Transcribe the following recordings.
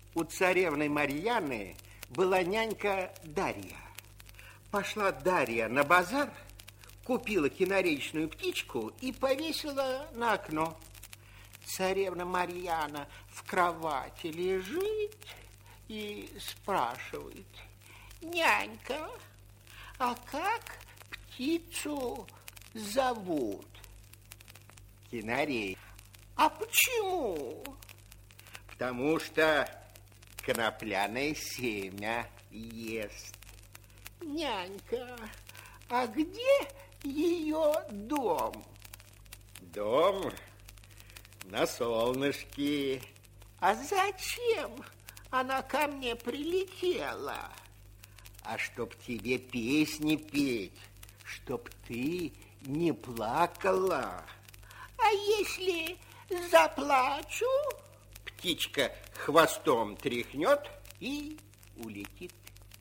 У царевны Марьяны была нянька Дарья. Пошла Дарья на базар, купила кинаречную птичку и повесила на окно. Царевна Марьяна в кровати лежит и спрашивает: нянька, а как птицу зовут? Кинарей. А почему? Потому что конопляное семя ест. Нянька, а где ее дом? Дом на солнышке. А зачем она ко мне прилетела? А чтоб тебе песни петь, чтоб ты не плакала. А если заплачу? Птичка хвостом тряхнет и улетит.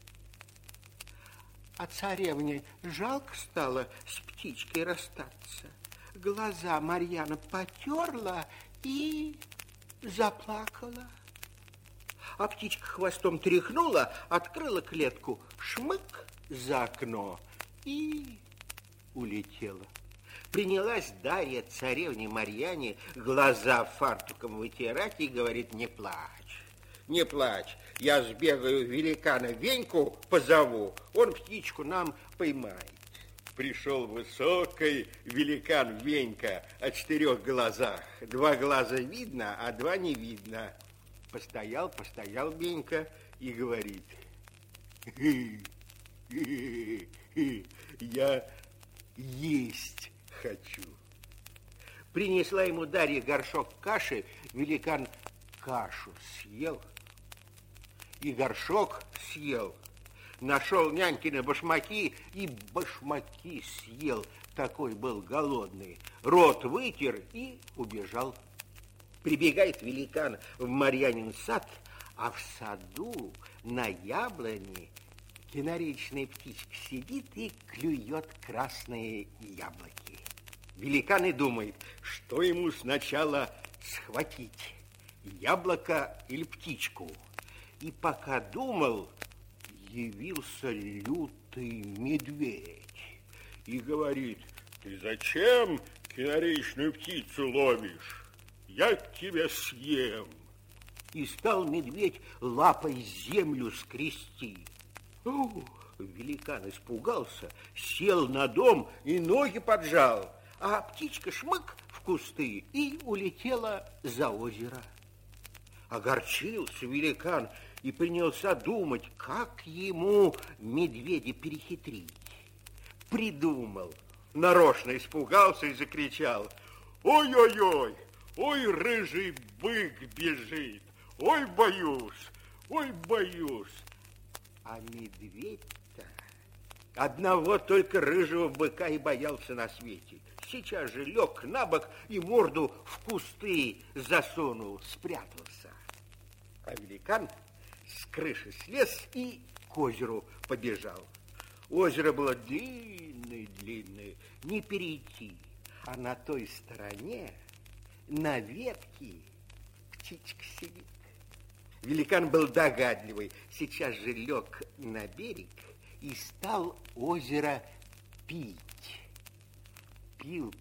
А царевне жалко стало с птичкой расстаться. Глаза Марьяна потерла и заплакала. А птичка хвостом тряхнула, открыла клетку, шмык за окно и улетела. Принялась Дарья царевне Марьяне глаза фартуком вытирать и говорит: не плачь, не плачь, я сбегаю великана Веньку позову, он птичку нам поймает. Пришел высокий великан Венька о 4 глазах. 2 глаза видно, а 2 не видно. Постоял Венька и говорит: я есть хочу. Принесла ему Дарья горшок каши, великан кашу съел и горшок съел. Нашел нянькины башмаки и башмаки съел. Такой был голодный. Рот вытер и убежал. Прибегает великан в Марьянин сад, а в саду на яблоне кинаречная птичка сидит и клюет красные яблоки. Великан и думает, что ему сначала схватить, яблоко или птичку. И пока думал, явился лютый медведь и говорит: ты зачем кинаречную птицу ловишь? Я тебя съем. И стал медведь лапой землю скрести. Великан испугался, сел на дом и ноги поджал, а птичка шмык в кусты и улетела за озеро. Огорчился великан и принялся думать, как ему медведя перехитрить. Придумал, нарочно испугался и закричал: ой-ой-ой, ой, рыжий бык бежит, ой, боюсь, ой, боюсь. А медведь-то одного только рыжего быка и боялся на свете. Сейчас же лег на бок и морду в кусты засунул, спрятался. А великан с крыши слез и к озеру побежал. Озеро было длинное, не перейти. А на той стороне, на ветке, птичка сидит. Великан был догадливый, сейчас же лег на берег и стал озеро пить. Пил,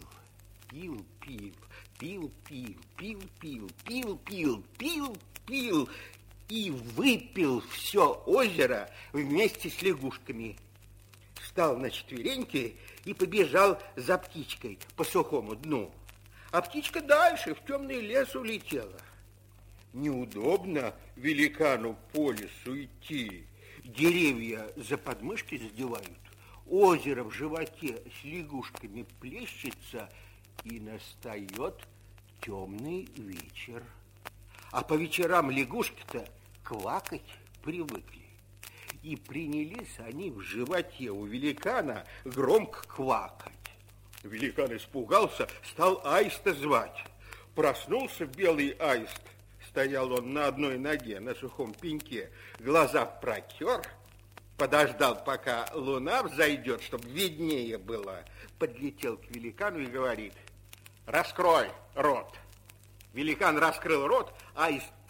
и выпил все озеро вместе с лягушками. Встал на четвереньки и побежал за птичкой по сухому дну. А птичка дальше в темный лес улетела. Неудобно великану по лесу идти. Деревья за подмышки задевают, озеро в животе с лягушками плещется, и настает темный вечер. А по вечерам лягушки-то квакать привыкли. И принялись они в животе у великана громко квакать. Великан испугался, стал аиста звать. Проснулся белый аист. Стоял он на одной ноге, на сухом пеньке, глаза протер, подождал, пока луна взойдет, чтобы виднее было. Подлетел к великану и говорит: раскрой рот. Великан раскрыл рот, аист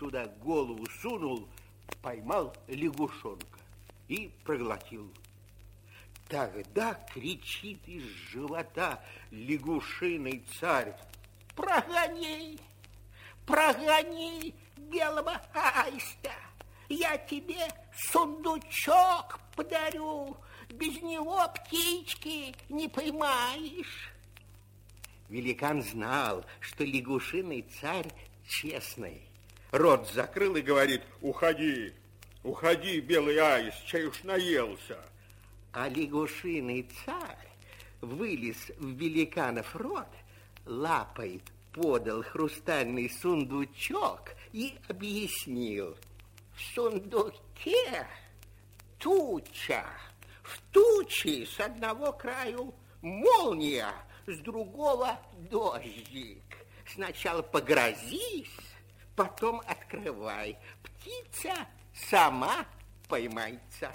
туда голову сунул, поймал лягушонка и проглотил. Тогда кричит из живота лягушиный царь: прогони, прогони белого аиста, я тебе сундучок подарю, без него птички не поймаешь. Великан знал, что лягушиный царь честный. Рот закрыл и говорит: уходи, уходи, белый аист, чай уж наелся. А лягушиный царь вылез в великанов рот, лапой подал хрустальный сундучок и объяснил: в сундуке туча, в туче с одного краю молния, с другого дождик. Сначала погрозись, потом открывай, птица сама поймается.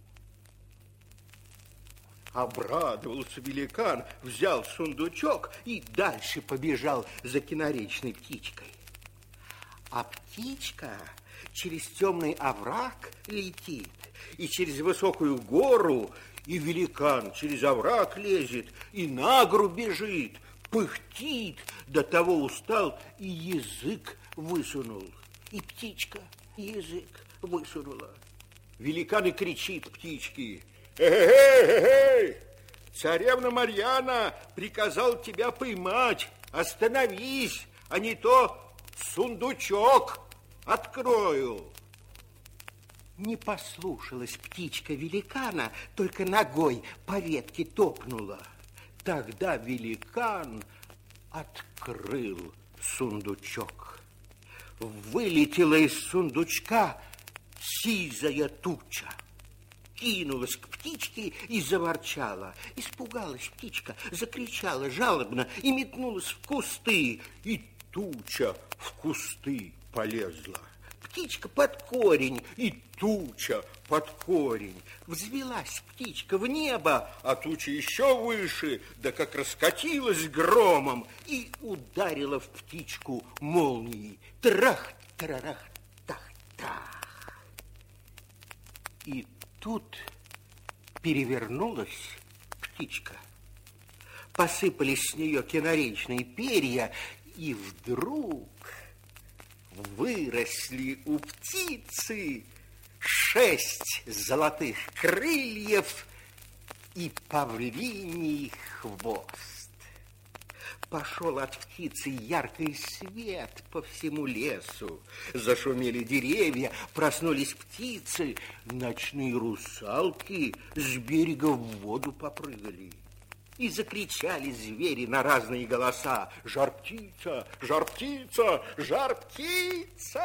Обрадовался великан, взял сундучок и дальше побежал за киноречной птичкой. А птичка через темный овраг летит, и через высокую гору, и великан через овраг лезет, и на гору бежит, пыхтит, до того устал и язык высунул. И птичка язык высунула. Великан и кричит птичке: эй, царевна Марьяна приказал тебя поймать, остановись, а не то сундучок открою. Не послушалась птичка великана, только ногой по ветке топнула. Тогда великан открыл сундучок. Вылетела из сундучка сизая туча. Кинулась к птичке и заворчала. Испугалась птичка, закричала жалобно и метнулась в кусты. И туча в кусты полезла. Птичка под корень, и туча под корень. Взвелась птичка в небо, а туча еще выше, да как раскатилась громом и ударила в птичку молнией. Трах-тарарах-тах-тах. И тут перевернулась птичка. Посыпались с нее киноречные перья, и вдруг выросли у птицы 6 золотых крыльев и павлиний хвост. Пошел от птицы яркий свет по всему лесу. Зашумели деревья, проснулись птицы, ночные русалки с берега в воду попрыгали. И закричали звери на разные голоса: жар-птица, жар-птица, жар-птица!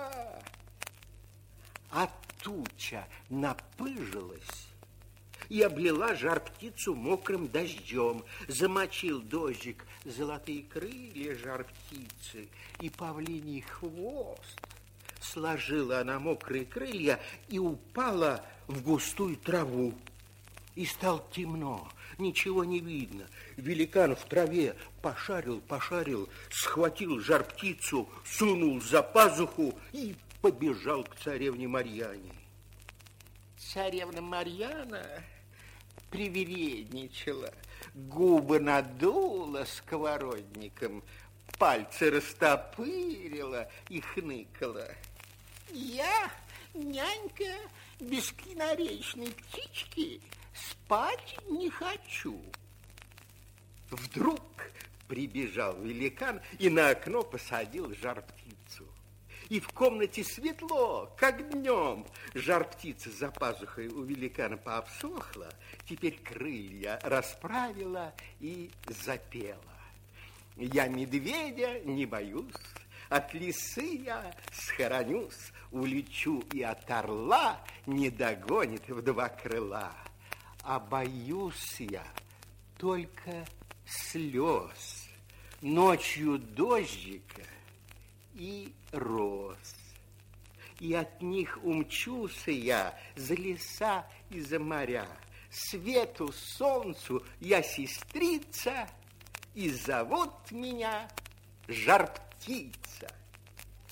А туча напыжилась и облила жар-птицу мокрым дождем. Замочил дождик золотые крылья жар-птицы и павлиний хвост. Сложила она мокрые крылья и упала в густую траву. И стало темно, ничего не видно. Великан в траве пошарил, схватил жар-птицу, сунул за пазуху и побежал к царевне Марьяне. Царевна Марьяна привередничала, губы надула сковородником, пальцы растопырила и хныкала: я, нянька, без киноречной птички спать не хочу. Вдруг прибежал великан и на окно посадил жар-птицу. И в комнате светло, как днем. Жар-птица за пазухой у великана пообсохла, теперь крылья расправила и запела: я медведя не боюсь, от лисы я схоронюсь, улечу и от орла не догонит в 2 крыла. А боюсь я только слез, ночью дождика и роз. И от них умчуся я за леса и за моря. Свету, солнцу я сестрица, и зовут меня жар-птица.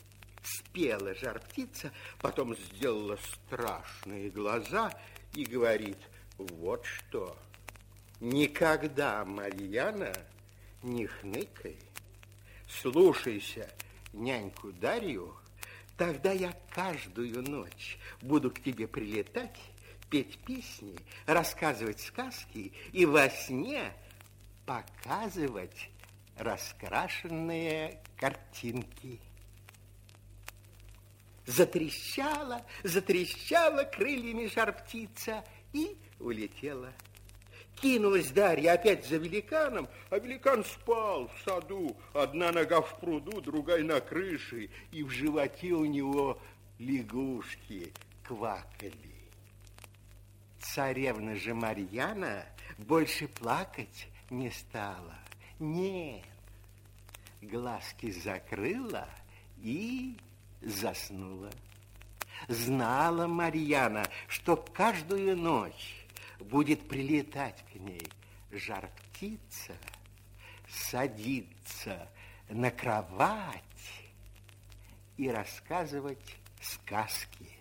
Спела жар-птица, потом сделала страшные глаза и говорит: вот что, никогда, Марьяна, не хныкай, слушайся няньку Дарью, тогда я каждую ночь буду к тебе прилетать, петь песни, рассказывать сказки и во сне показывать раскрашенные картинки. Затрещала, затрещала крыльями жар-птица и улетела. Кинулась Дарья опять за великаном, а великан спал в саду. Одна нога в пруду, другая на крыше, и в животе у него лягушки квакали. Царевна же Марьяна больше плакать не стала. Нет, глазки закрыла и заснула. Знала Марьяна, что каждую ночь будет прилетать к ней жар-птица, садиться на кровать и рассказывать сказки.